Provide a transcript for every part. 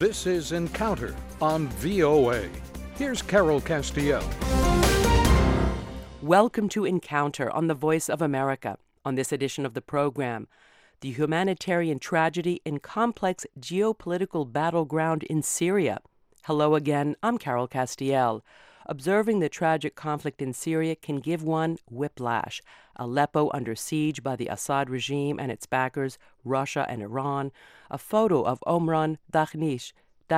This is Encounter on VOA. Here's Carol Castiel. Welcome to Encounter on the Voice of America. On this edition of the program, the humanitarian tragedy in complex geopolitical battleground in Syria. Hello again, I'm Carol Castiel. Observing the tragic conflict in Syria can give one whiplash. Aleppo under siege by the Assad regime and its backers, Russia and Iran. A photo of Omran Dakhnish,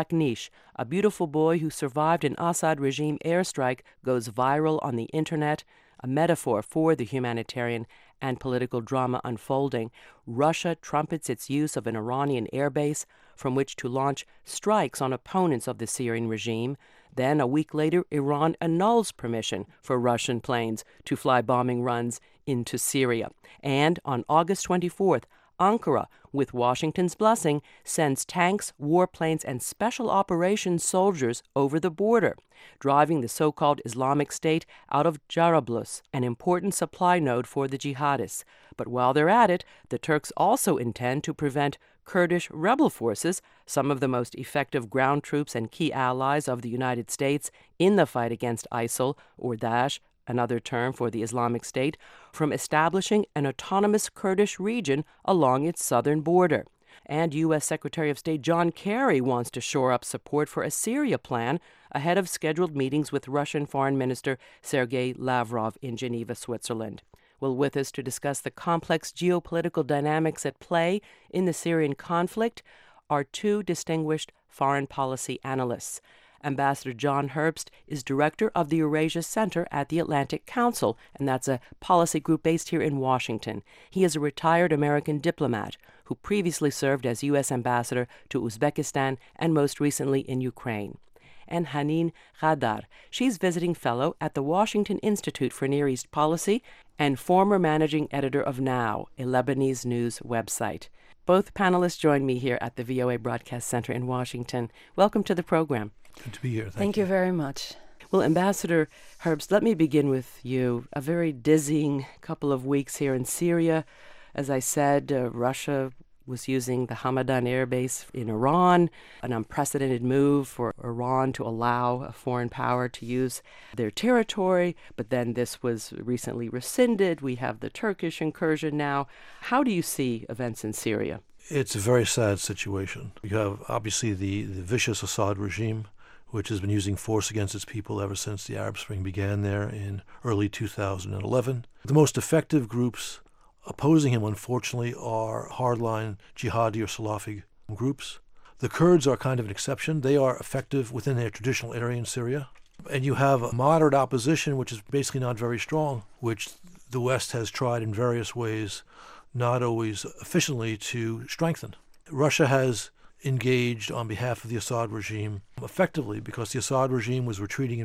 a beautiful boy who survived an Assad regime airstrike, goes viral on the internet, a metaphor for the humanitarian and political drama unfolding. Russia trumpets its use of an Iranian airbase from which to launch strikes on opponents of the Syrian regime. Then, a week later, Iran annuls permission for Russian planes to fly bombing runs into Syria. And on August 24th, Ankara, with Washington's blessing, sends tanks, warplanes, and special operations soldiers over the border, driving the so-called Islamic State out of Jarablus, an important supply node for the jihadists. But while they're at it, the Turks also intend to prevent Kurdish rebel forces, some of the most effective ground troops and key allies of the United States in the fight against ISIL, or Daesh, another term for the Islamic State, from establishing an autonomous Kurdish region along its southern border. And U.S. Secretary of State John Kerry wants to shore up support for a Syria plan ahead of scheduled meetings with Russian Foreign Minister Sergei Lavrov in Geneva, Switzerland. Well, with us to discuss the complex geopolitical dynamics at play in the Syrian conflict are two distinguished foreign policy analysts. Ambassador John Herbst is director of the Eurasia Center at the Atlantic Council, and that's a policy group based here in Washington. He is a retired American diplomat who previously served as U.S. ambassador to Uzbekistan and most recently in Ukraine. And Haneen Ghadar. She's visiting fellow at the Washington Institute for Near East Policy and former managing editor of Now, a Lebanese news website. Both panelists join me here at the VOA Broadcast Center in Washington. Welcome to the program. Good to be here. Thank you very much. Well, Ambassador Herbst, let me begin with you. A very dizzying couple of weeks here in Syria. As I said, Russia was using the Hamadan Air Base in Iran, an unprecedented move for Iran to allow a foreign power to use their territory, but then this was recently rescinded. We have the Turkish incursion now. How do you see events in Syria? It's a very sad situation. You have, obviously, the vicious Assad regime, which has been using force against its people ever since the Arab Spring began there in early 2011. The most effective groups opposing him, unfortunately, are hardline jihadi or Salafi groups. The Kurds are kind of an exception. They are effective within their traditional area in Syria. And you have a moderate opposition, which is basically not very strong, which the West has tried in various ways, not always efficiently, to strengthen. Russia has engaged on behalf of the Assad regime effectively because the Assad regime was retreating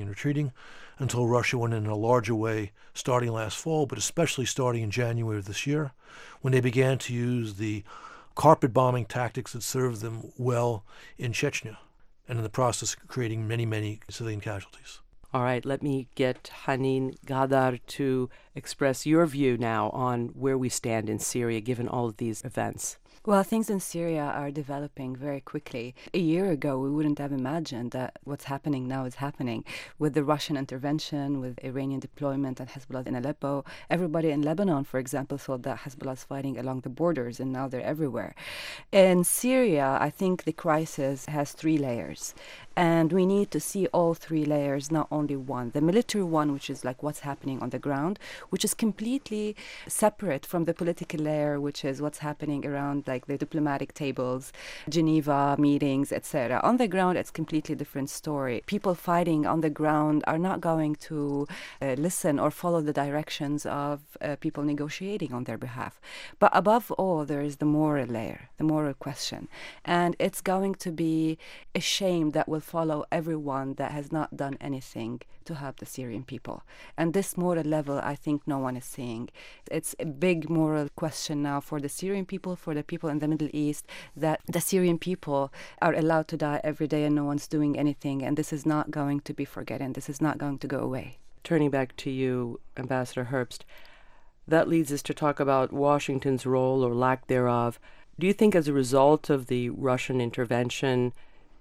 until Russia went in a larger way starting last fall, but especially starting in January of this year, when they began to use the carpet bombing tactics that served them well in Chechnya, and in the process creating many, many civilian casualties. All right, let me get Haneen Ghadar to express your view now on where we stand in Syria given all of these events. Well, things in Syria are developing very quickly. A year ago, we wouldn't have imagined that what's happening now is happening. With the Russian intervention, with Iranian deployment and Hezbollah in Aleppo, everybody in Lebanon, for example, thought that Hezbollah is fighting along the borders, and now they're everywhere. In Syria, I think the crisis has three layers. And we need to see all three layers, not only one. The military one, which is like what's happening on the ground, which is completely separate from the political layer, which is what's happening around like the diplomatic tables, Geneva meetings, etc. On the ground, it's completely different story. People fighting on the ground are not going to listen or follow the directions of people negotiating on their behalf. But above all, there is the moral layer, the moral question. And it's going to be a shame that will follow everyone that has not done anything to help the Syrian people. And this moral level, I think no one is seeing. It's a big moral question now for the Syrian people, for the people in the Middle East, that the Syrian people are allowed to die every day and no one's doing anything. And this is not going to be forgotten. This is not going to go away. Turning back to you, Ambassador Herbst, that leads us to talk about Washington's role or lack thereof. Do you think as a result of the Russian intervention,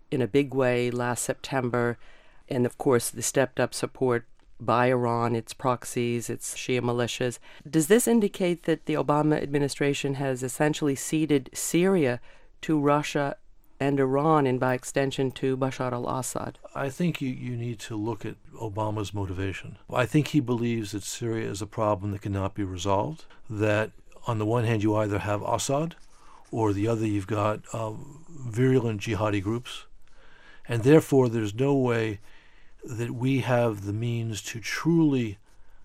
in a big way last September, and of course the stepped up support by Iran, its proxies, its Shia militias. Does this indicate that the Obama administration has essentially ceded Syria to Russia and Iran, and by extension to Bashar al-Assad? I think you need to look at Obama's motivation. I think he believes that Syria is a problem that cannot be resolved, that on the one hand you either have Assad, or the other you've got virulent jihadi groups, and therefore there's no way that we have the means to truly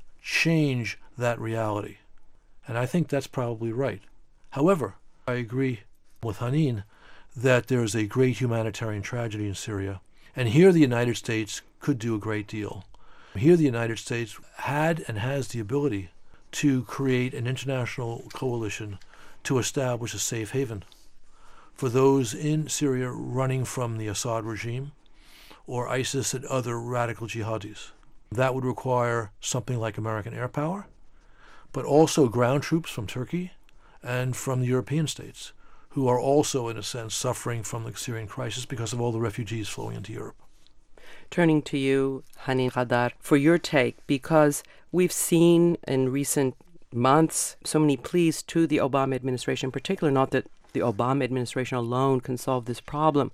change that reality. And I think that's probably right. However, I agree with Hanine that there is a great humanitarian tragedy in Syria, and here the United States could do a great deal. Here the United States had and has the ability to create an international coalition to establish a safe haven for those in Syria running from the Assad regime or ISIS and other radical jihadis. That would require something like American air power, but also ground troops from Turkey and from the European states, who are also, in a sense, suffering from the Syrian crisis because of all the refugees flowing into Europe. Turning to you, Hanine Khadar, for your take, because we've seen in recent months so many pleas to the Obama administration in particular, not that the Obama administration alone can solve this problem,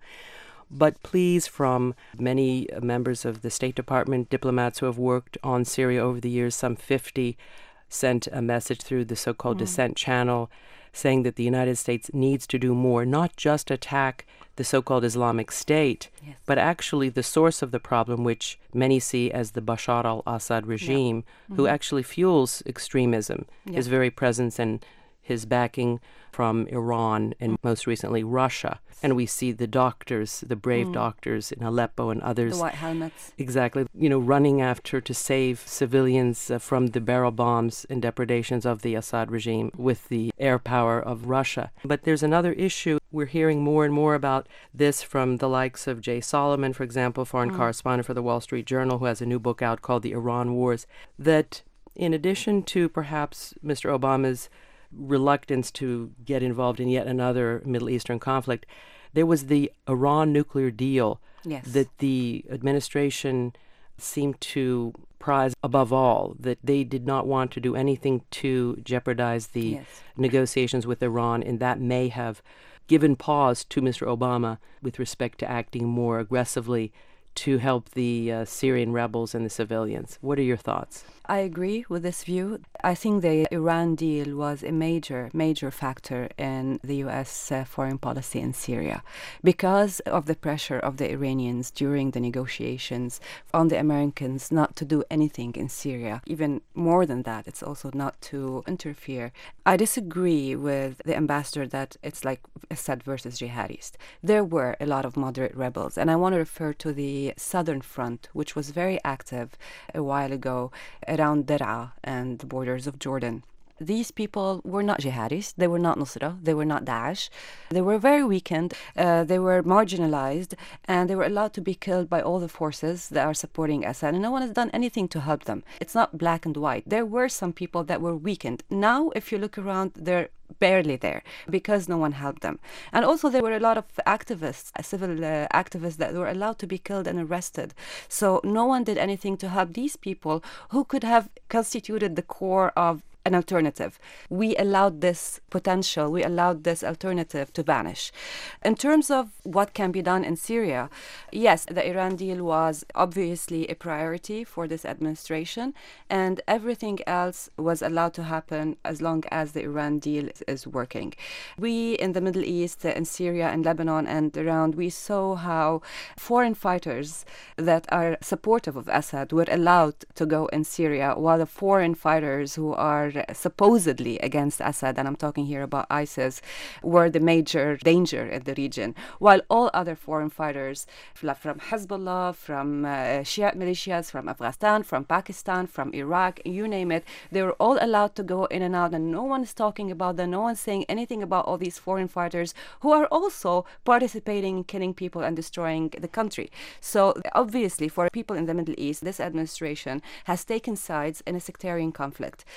but pleas from many members of the State Department, diplomats who have worked on Syria over the years, some 50, sent a message through the so-called Dissent Channel saying that the United States needs to do more, not just attack the so-called Islamic State, Yes. but actually the source of the problem, which many see as the Bashar al-Assad regime, who actually fuels extremism, his very presence and his backing from Iran and most recently Russia. And we see the doctors, the brave doctors in Aleppo and others. The white helmets. Exactly, running after to save civilians from the barrel bombs and depredations of the Assad regime with the air power of Russia. But there's another issue. We're hearing more and more about this from the likes of Jay Solomon, for example, foreign correspondent for the Wall Street Journal, who has a new book out called The Iran Wars, that in addition to perhaps Mr. Obama's reluctance to get involved in yet another Middle Eastern conflict, there was the Iran nuclear deal that the administration seemed to prize above all, that they did not want to do anything to jeopardize the negotiations with Iran, and that may have given pause to Mr. Obama with respect to acting more aggressively to help the Syrian rebels and the civilians. What are your thoughts? I agree with this view. I think the Iran deal was a major factor in the U.S. Foreign policy in Syria because of the pressure of the Iranians during the negotiations on the Americans not to do anything in Syria. Even more than that, it's also not to interfere. I disagree with the ambassador that it's like Assad versus jihadis. There were a lot of moderate rebels, and I want to refer to the Southern Front, which was very active a while ago around Daraa and the borders of Jordan. These people were not jihadis, they were not Nusra, they were not Daesh. They were very weakened, they were marginalized, and they were allowed to be killed by all the forces that are supporting Assad, and no one has done anything to help them. It's not black and white. There were some people that were weakened. Now, if you look around, they're barely there because no one helped them. And also there were a lot of activists, civil activists that were allowed to be killed and arrested. So no one did anything to help these people who could have constituted the core of an alternative. We allowed this potential, we allowed this alternative to vanish. In terms of what can be done in Syria, yes, the Iran deal was obviously a priority for this administration, and everything else was allowed to happen as long as the Iran deal is working. We in the Middle East, in Syria and Lebanon and around, we saw how foreign fighters that are supportive of Assad were allowed to go in Syria, while the foreign fighters who are supposedly against Assad, and I'm talking here about ISIS, were the major danger in the region, while all other foreign fighters from Hezbollah, from Shia militias, from Afghanistan, from Pakistan, from Iraq, you name it, they were all allowed to go in and out, and no one is talking about them, no one's saying anything about all these foreign fighters who are also participating in killing people and destroying the country. So obviously for people in the Middle East, this administration has taken sides in a sectarian conflict. This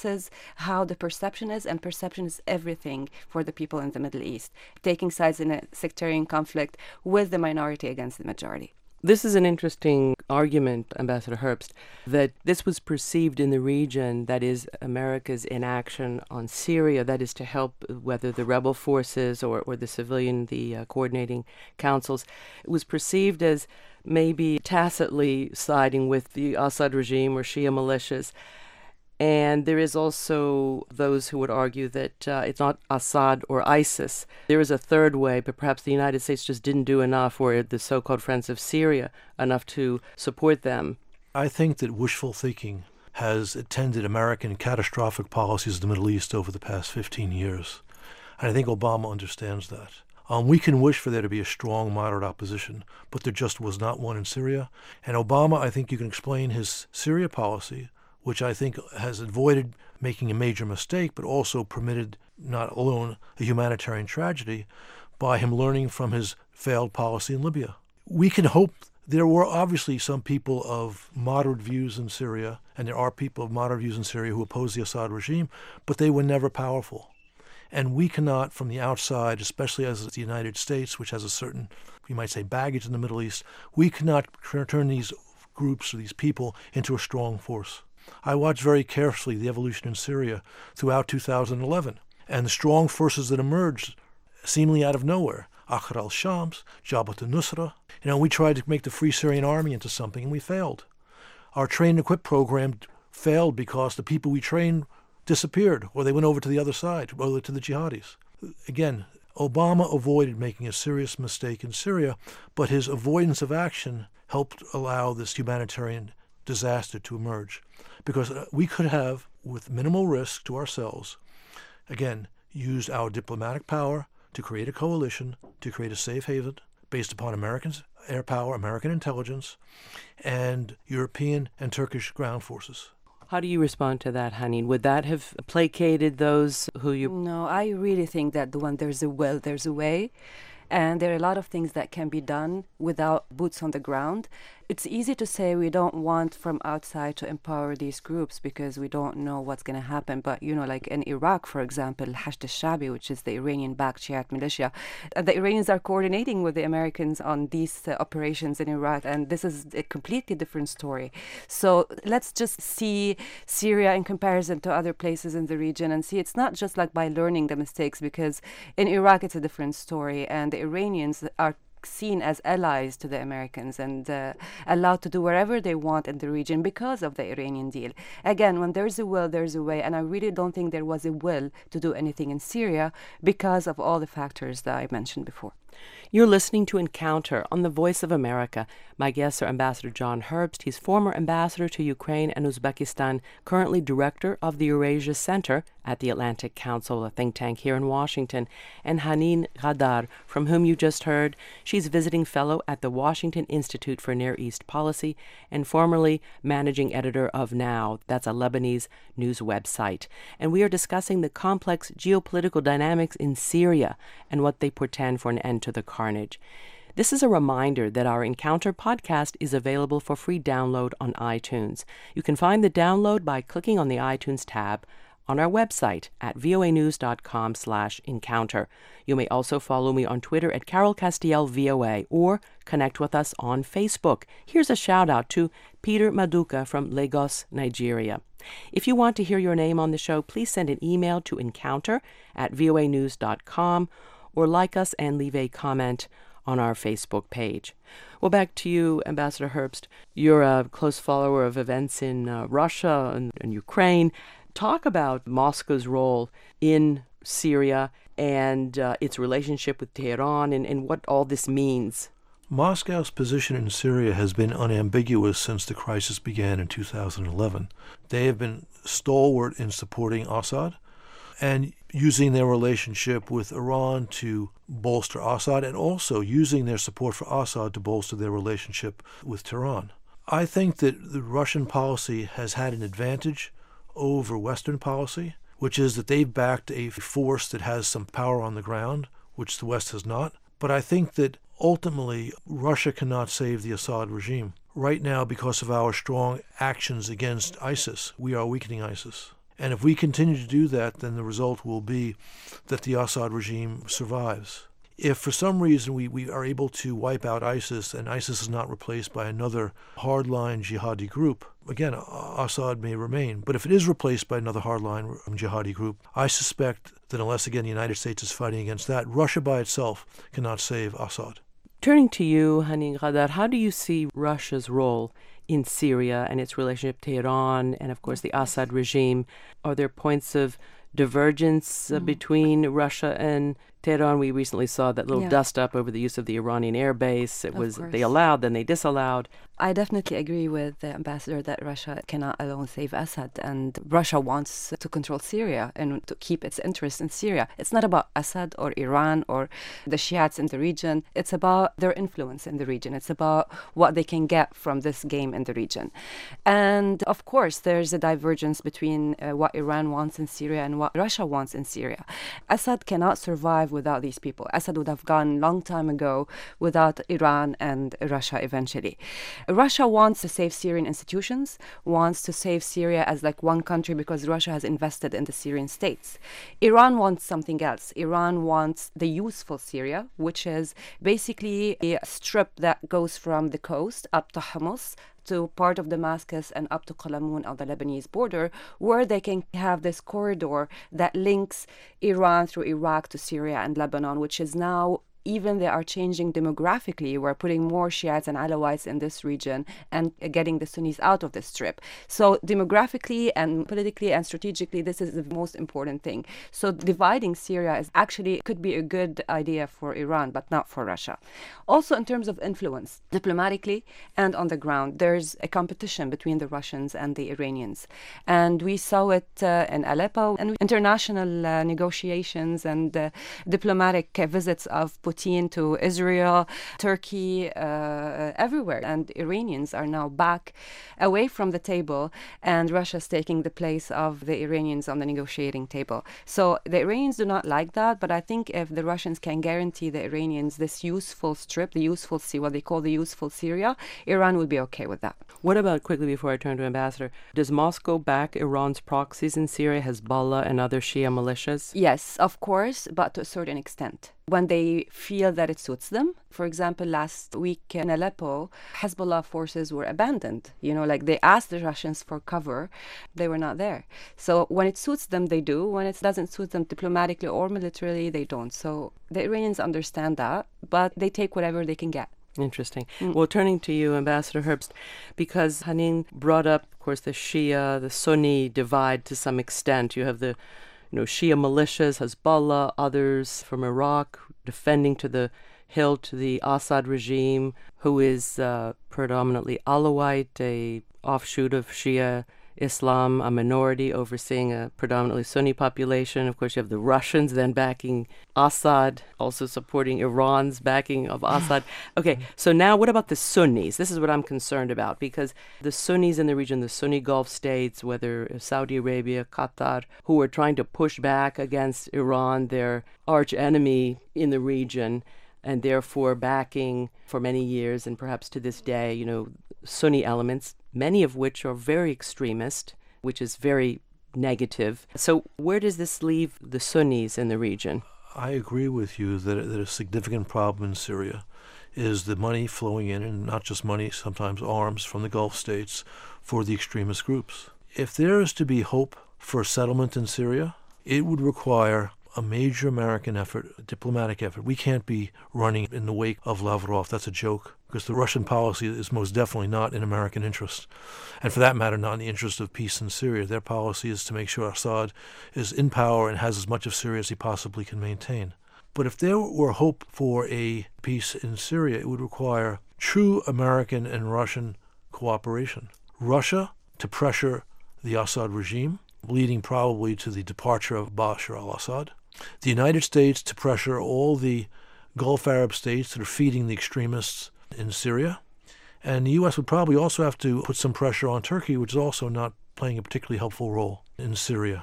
is how the perception is, and perception is everything for the people in the Middle East, taking sides in a sectarian conflict with the minority against the majority. This is an interesting argument, Ambassador Herbst, that this was perceived in the region, that is, America's inaction on Syria, that is to help whether the rebel forces or the civilian, the coordinating councils, it was perceived as maybe tacitly siding with the Assad regime or Shia militias. And there is also those who would argue that it's not Assad or ISIS. There is a third way, but perhaps the United States just didn't do enough, or the so-called Friends of Syria, enough to support them. I think that wishful thinking has attended American catastrophic policies in the Middle East over the past 15 years. And I think Obama understands that. We can wish for there to be a strong, moderate opposition, but there just was not one in Syria. And Obama, I think you can explain his Syria policy, which I think has avoided making a major mistake, but also permitted not alone a humanitarian tragedy, by him learning from his failed policy in Libya. We can hope. There were obviously some people of moderate views in Syria, and there are people of moderate views in Syria who oppose the Assad regime, but they were never powerful. And we cannot, from the outside, especially as the United States, which has a certain, you might say, baggage in the Middle East, we cannot turn these groups or these people into a strong force. I watched very carefully the evolution in Syria throughout 2011, and the strong forces that emerged seemingly out of nowhere. Akhar al-Shams, Jabhat al-Nusra. We tried to make the Free Syrian Army into something, and we failed. Our train and equip program failed because the people we trained disappeared, or they went over to the other side, or to the jihadis. Again, Obama avoided making a serious mistake in Syria, but his avoidance of action helped allow this humanitarian disaster to emerge. Because we could have, with minimal risk to ourselves, again, used our diplomatic power to create a coalition, to create a safe haven based upon American air power, American intelligence, and European and Turkish ground forces. How do you respond to that, Haneen? Would that have placated those who you... No, I really think that when there's a will, there's a way. And there are a lot of things that can be done without boots on the ground. It's easy to say we don't want from outside to empower these groups because we don't know what's going to happen. But, like in Iraq, for example, Hashd al-Shabi, which is the Iranian-backed Shiite militia, the Iranians are coordinating with the Americans on these operations in Iraq. And this is a completely different story. So let's just see Syria in comparison to other places in the region and see it's not just like by learning the mistakes, because in Iraq it's a different story. And the Iranians are seen as allies to the Americans and allowed to do whatever they want in the region because of the Iranian deal. Again, when there's a will, there's a way, and I really don't think there was a will to do anything in Syria because of all the factors that I mentioned before. You're listening to Encounter on the Voice of America. My guests are Ambassador John Herbst. He's former ambassador to Ukraine and Uzbekistan, currently director of the Eurasia Center at the Atlantic Council, a think tank here in Washington, and Haneen Ghadar, from whom you just heard. She's visiting fellow at the Washington Institute for Near East Policy and formerly managing editor of Now. That's a Lebanese news website. And we are discussing the complex geopolitical dynamics in Syria and what they portend for an end to the carnage. This is a reminder that our Encounter podcast is available for free download on iTunes. You can find the download by clicking on the iTunes tab on our website at voanews.com/encounter. You may also follow me on Twitter at Carol Castiel VOA or connect with us on Facebook. Here's a shout out to Peter Maduka from Lagos, Nigeria. If you want to hear your name on the show, please send an email to encounter@voanews.com or like us and leave a comment on our Facebook page. Well, back to you, Ambassador Herbst. You're a close follower of events in Russia and Ukraine. Talk about Moscow's role in Syria and its relationship with Tehran and what all this means. Moscow's position in Syria has been unambiguous since the crisis began in 2011. They have been stalwart in supporting Assad and using their relationship with Iran to bolster Assad, and also using their support for Assad to bolster their relationship with Tehran. I think that the Russian policy has had an advantage over Western policy, which is that they've backed a force that has some power on the ground, which the West has not. But I think that ultimately Russia cannot save the Assad regime. Right now, because of our strong actions against ISIS, we are weakening ISIS. And if we continue to do that, then the result will be that the Assad regime survives. If for some reason we are able to wipe out ISIS and ISIS is not replaced by another hardline jihadi group, again, Assad may remain. But if it is replaced by another hardline jihadi group, I suspect that unless, again, the United States is fighting against that, Russia by itself cannot save Assad. Turning to you, Hanin Ghadar, how do you see Russia's role in Syria and its relationship to Iran and, of course, the Assad regime? Are there points of divergence between Russia and Tehran? We recently saw that little dust up over the use of the Iranian air base. It was they allowed, then they disallowed. I definitely agree with the ambassador that Russia cannot alone save Assad, and Russia wants to control Syria and to keep its interests in Syria. It's not about Assad or Iran or the Shiites in the region. It's about their influence in the region. It's about what they can get from this game in the region. And of course, there's a divergence between what Iran wants in Syria and what Russia wants in Syria. Assad cannot survive without these people. Assad would have gone long time ago without Iran and Russia eventually. Russia wants to save Syrian institutions, wants to save Syria as like one country because Russia has invested in the Syrian states. Iran wants something else. Iran wants the useful Syria, which is basically a strip that goes from the coast up to Homs, to part of Damascus and up to Qalamun on the Lebanese border, where they can have this corridor that links Iran through Iraq to Syria and Lebanon, which is now, even they are changing demographically. We're putting more Shiites and Alawites in this region and getting the Sunnis out of this strip. So demographically and politically and strategically, this is the most important thing. So dividing Syria is actually could be a good idea for Iran, but not for Russia. Also, in terms of influence, diplomatically and on the ground, there's a competition between the Russians and the Iranians. And we saw it in Aleppo, and international negotiations and diplomatic visits of Putin to Israel, Turkey, everywhere. And Iranians are now back away from the table, and Russia's taking the place of the Iranians on the negotiating table. So the Iranians do not like that, but I think if the Russians can guarantee the Iranians this useful strip, the useful what they call the useful Syria, Iran will be okay with that. What about, quickly before I turn to Ambassador, does Moscow back Iran's proxies in Syria, Hezbollah and other Shia militias? Yes, of course, but to a certain extent. When they feel that it suits them. For example, last week in Aleppo, Hezbollah forces were abandoned. Like they asked the Russians for cover. They were not there. So when it suits them, they do. When it doesn't suit them diplomatically or militarily, they don't. So the Iranians understand that, but they take whatever they can get. Interesting. Well, turning to you, Ambassador Herbst, because Hanin brought up, of course, the Shia, the Sunni divide to some extent. You have the Shia militias, Hezbollah, others from Iraq, defending to the hilt to the Assad regime, who is predominantly Alawite, a offshoot of Shia Islam, a minority overseeing a predominantly Sunni population. Of course, you have the Russians then backing Assad, also supporting Iran's backing of Assad. Okay, so now what about the Sunnis? This is what I'm concerned about, because the Sunnis in the region, the Sunni Gulf states, whether Saudi Arabia, Qatar, who are trying to push back against Iran, their arch enemy in the region, and therefore backing for many years and perhaps to this day, Sunni elements, many of which are very extremist, which is very negative. So where does this leave the Sunnis in the region? I agree with you that a significant problem in Syria is the money flowing in, and not just money, sometimes arms from the Gulf states for the extremist groups. If there is to be hope for settlement in Syria, it would require a major American effort, a diplomatic effort. We can't be running in the wake of Lavrov. That's a joke, because the Russian policy is most definitely not in American interest. And for that matter, not in the interest of peace in Syria. Their policy is to make sure Assad is in power and has as much of Syria as he possibly can maintain. But if there were hope for a peace in Syria, it would require true American and Russian cooperation. Russia to pressure the Assad regime, leading probably to the departure of Bashar al-Assad. The United States to pressure all the Gulf Arab states that are feeding the extremists in Syria. And the U.S. would probably also have to put some pressure on Turkey, which is also not playing a particularly helpful role in Syria.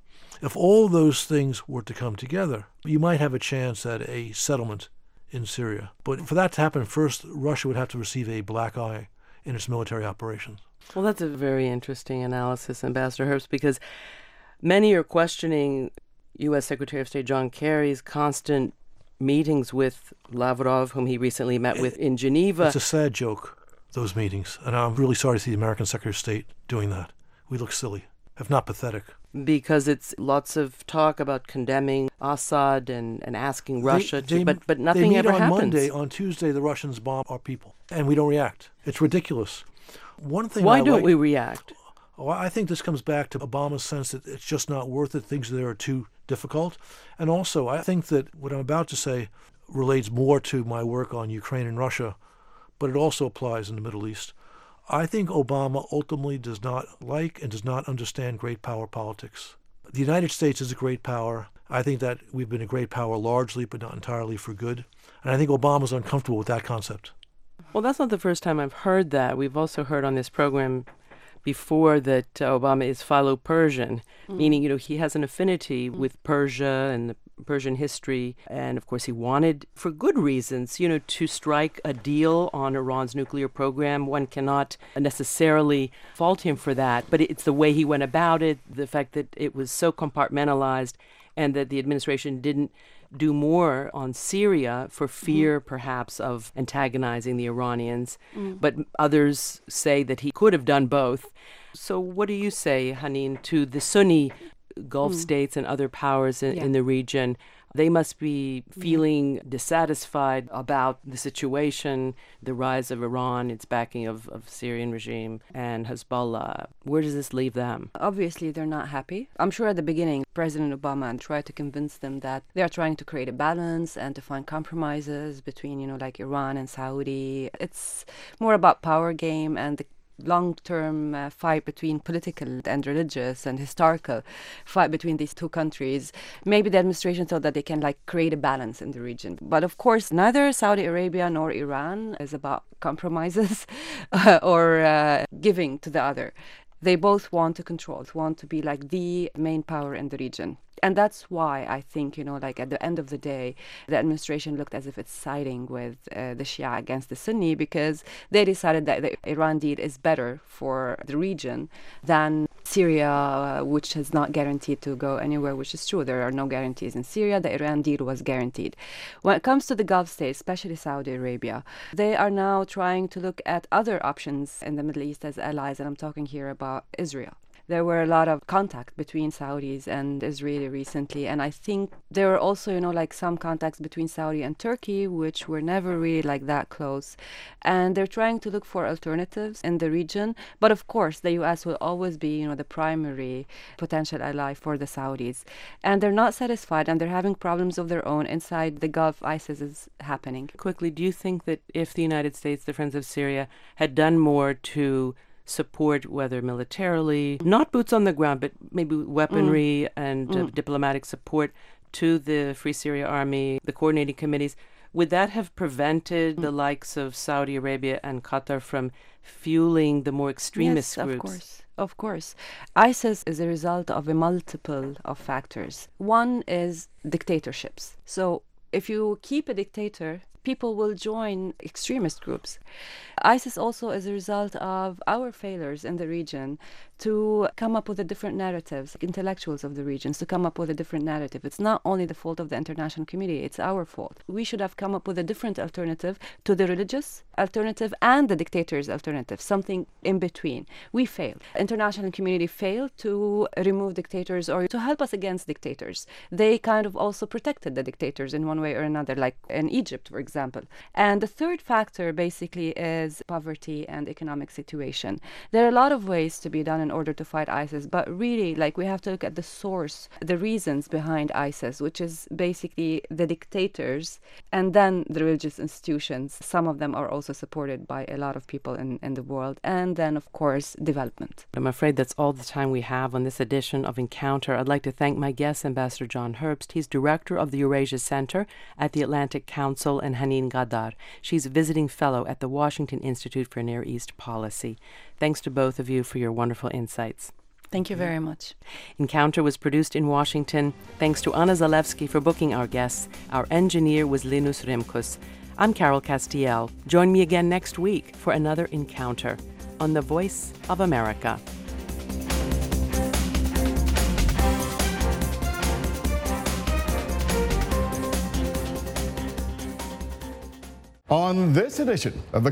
If all those things were to come together, you might have a chance at a settlement in Syria. But for that to happen, first, Russia would have to receive a black eye in its military operations. Well, that's a very interesting analysis, Ambassador Herbst, because Many are questioning U.S. Secretary of State John Kerry's constant meetings with Lavrov, whom he recently met with in Geneva. It's a sad joke, those meetings. And I'm really sorry to see the American Secretary of State doing that. We look silly, if not pathetic. Because it's lots of talk about condemning Assad and asking Russia to, but nothing ever happens. Monday, on Tuesday, the Russians bomb our people, and we don't react. It's ridiculous. One thing. Why don't we react? Oh, I think this comes back to Obama's sense that it's just not worth it. Things there are too difficult. And also, I think that what I'm about to say relates more to my work on Ukraine and Russia, but it also applies in the Middle East. I think Obama ultimately does not like and does not understand great power politics. The United States is a great power. I think that we've been a great power largely, but not entirely for good. And I think Obama's uncomfortable with that concept. Well, that's not the first time I've heard that. We've also heard on this program before that Obama is Philo-Persian, meaning, he has an affinity with Persia and the Persian history. And, of course, he wanted, for good reasons, to strike a deal on Iran's nuclear program. One cannot necessarily fault him for that, but it's the way he went about it, the fact that it was so compartmentalized and that the administration didn't do more on Syria for fear, perhaps, of antagonizing the Iranians. But others say that he could have done both. So what do you say, Haneen, to the Sunni Gulf states and other powers in the region? They must be feeling dissatisfied about the situation, the rise of Iran, its backing of Syrian regime, and Hezbollah. Where does this leave them? Obviously, they're not happy. I'm sure at the beginning, President Obama tried to convince them that they are trying to create a balance and to find compromises between, like Iran and Saudi. It's more about power game and the long-term fight between political and religious and historical fight between these two countries. Maybe the administration thought that they can create a balance in the region. But of course, neither Saudi Arabia nor Iran is about compromises or giving to the other. They both want to control, want to be the main power in the region. And that's why I think, at the end of the day, the administration looked as if it's siding with the Shia against the Sunni, because they decided that the Iran deal is better for the region than Syria, which is not guaranteed to go anywhere, which is true. There are no guarantees in Syria. The Iran deal was guaranteed. When it comes to the Gulf states, especially Saudi Arabia, they are now trying to look at other options in the Middle East as allies, and I'm talking here about Israel. There were a lot of contact between Saudis and Israeli recently, and I think there were also, some contacts between Saudi and Turkey, which were never really that close. And they're trying to look for alternatives in the region. But of course, the U.S. will always be, the primary potential ally for the Saudis. And they're not satisfied, and they're having problems of their own inside the Gulf. ISIS is happening. Quickly, do you think that if the United States, the Friends of Syria, had done more to support, whether militarily, not boots on the ground, but maybe weaponry and diplomatic support to the Free Syria Army, the coordinating committees, would that have prevented the likes of Saudi Arabia and Qatar from fueling the more extremist groups? Of course. ISIS is a result of a multiple of factors. One is dictatorships. So if you keep a dictator, people will join extremist groups. ISIS also is a result of our failures in the region to come up with a different narratives, intellectuals of the regions to come up with a different narrative. It's not only the fault of the international community, it's our fault. We should have come up with a different alternative to the religious alternative and the dictator's alternative, something in between. We failed. International community failed to remove dictators or to help us against dictators. They kind of also protected the dictators in one way or another, like in Egypt, for example. And the third factor basically is poverty and economic situation. There are a lot of ways to be done in order to fight ISIS, but really, we have to look at the source, the reasons behind ISIS, which is basically the dictators and then the religious institutions. Some of them are also supported by a lot of people in the world. And then, of course, development. I'm afraid that's all the time we have on this edition of Encounter. I'd like to thank my guest, Ambassador John Herbst. He's director of the Eurasia Center at the Atlantic Council, and Haneen Ghadar. She's a visiting fellow at the Washington Institute for Near East Policy. Thanks to both of you for your wonderful insights. Thank you very much. Encounter was produced in Washington. Thanks to Anna Zalewski for booking our guests. Our engineer was Linus Rimkus. I'm Carol Castiel. Join me again next week for another Encounter on The Voice of America. On this edition of the